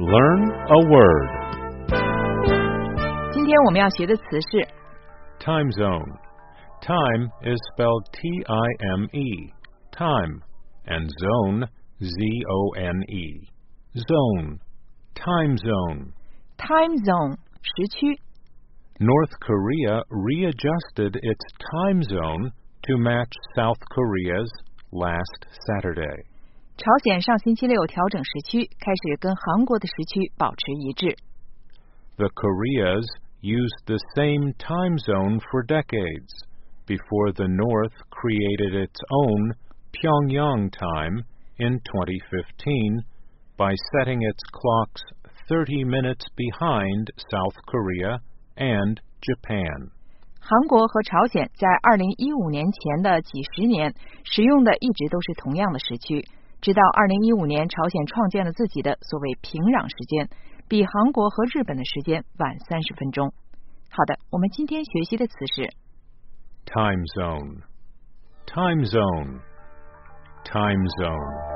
Learn a word. 今天我们要学的词是 Time zone. Time is spelled T-I-M-E, time, and zone, Z-O-N-E. Zone, time zone. time zone 时区。 North Korea readjusted its time zone to match South Korea's last Saturday. 朝鲜上星期六调整时区，开始跟韩国的时区保持一致。 The Koreas used the same time zone for decades before the North created its own Pyongyang time in 2015 by setting its clocks 30 minutes behind South Korea and Japan. 韩国和朝鲜在2015年前的几十年使用的一直都是同样的时区，直到2015年朝鲜创建了自己的所谓平壤时间，比韩国和日本的时间晚30分钟。好的，我们今天学习的词是 Time zone. Time zone. Time zone.